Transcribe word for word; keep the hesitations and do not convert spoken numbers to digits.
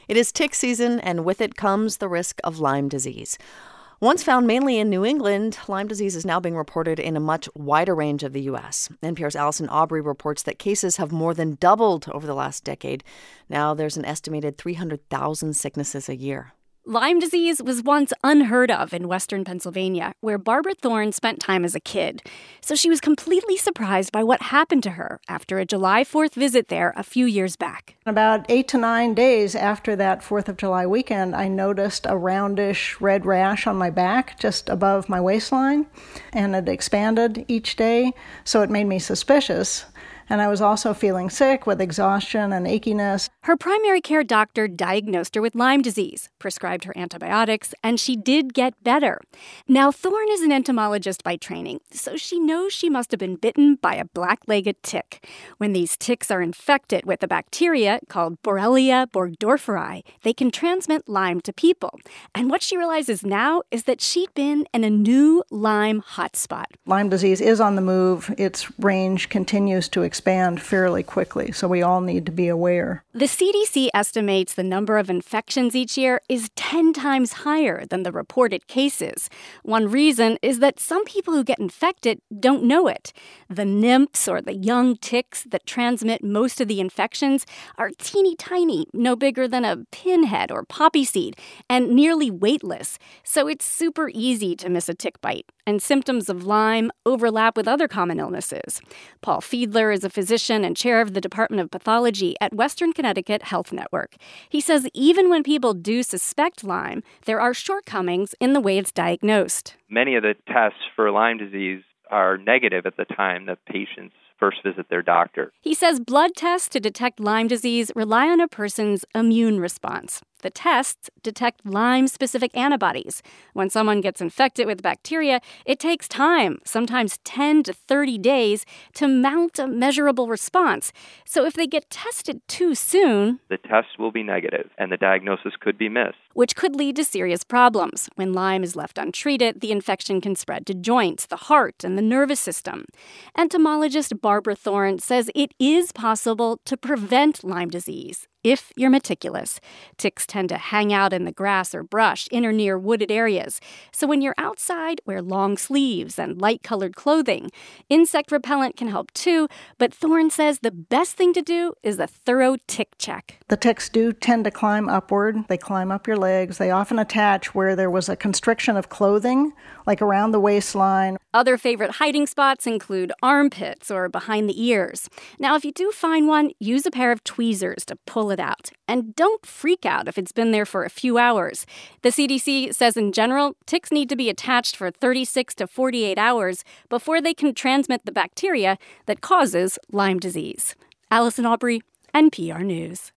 It is tick season, and with it comes the risk of Lyme disease. Once found mainly in New England, Lyme disease is now being reported in a much wider range of the U S. N P R's Allison Aubrey reports that cases have more than doubled over the last decade. Now there's an estimated three hundred thousand sicknesses a year. Lyme disease was once unheard of in western Pennsylvania, where Barbara Thorne spent time as a kid. So she was completely surprised by what happened to her after a July fourth visit there a few years back. About eight to nine days after that fourth of July weekend, I noticed a roundish red rash on my back just above my waistline, and it expanded each day, so it made me suspicious. And I was also feeling sick with exhaustion and achiness. Her primary care doctor diagnosed her with Lyme disease, prescribed her antibiotics, and she did get better. Now, Thorne is an entomologist by training, so she knows she must have been bitten by a black-legged tick. When these ticks are infected with a bacteria called Borrelia burgdorferi, they can transmit Lyme to people. And what she realizes now is that she'd been in a new Lyme hotspot. Lyme disease is on the move. Its range continues to expand. expand fairly quickly, so we all need to be aware. The C D C estimates the number of infections each year is ten times higher than the reported cases. One reason is that some people who get infected don't know it. The nymphs, or the young ticks that transmit most of the infections, are teeny tiny, no bigger than a pinhead or poppy seed, and nearly weightless. So it's super easy to miss a tick bite. And symptoms of Lyme overlap with other common illnesses. Paul Fiedler is a physician and chair of the Department of Pathology at Western Connecticut Health Network. He says even when people do suspect Lyme, there are shortcomings in the way it's diagnosed. Many of the tests for Lyme disease are negative at the time that patients first visit their doctor. He says blood tests to detect Lyme disease rely on a person's immune response. The tests detect Lyme-specific antibodies. When someone gets infected with bacteria, it takes time, sometimes ten to thirty days, to mount a measurable response. So if they get tested too soon, the test will be negative, and the diagnosis could be missed, which could lead to serious problems. When Lyme is left untreated, the infection can spread to joints, the heart, and the nervous system. Entomologist Barbara Thorne says it is possible to prevent Lyme disease if you're meticulous. Ticks tend to hang out in the grass or brush in or near wooded areas. So when you're outside, wear long sleeves and light-colored clothing. Insect repellent can help too, but Thorne says the best thing to do is a thorough tick check. The ticks do tend to climb upward. They climb up your legs. They often attach where there was a constriction of clothing, like around the waistline. Other favorite hiding spots include armpits or behind the ears. Now, if you do find one, use a pair of tweezers to pull it out. And don't freak out if it's been there for a few hours. The C D C says in general, ticks need to be attached for thirty-six to forty-eight hours before they can transmit the bacteria that causes Lyme disease. Allison Aubrey, N P R News.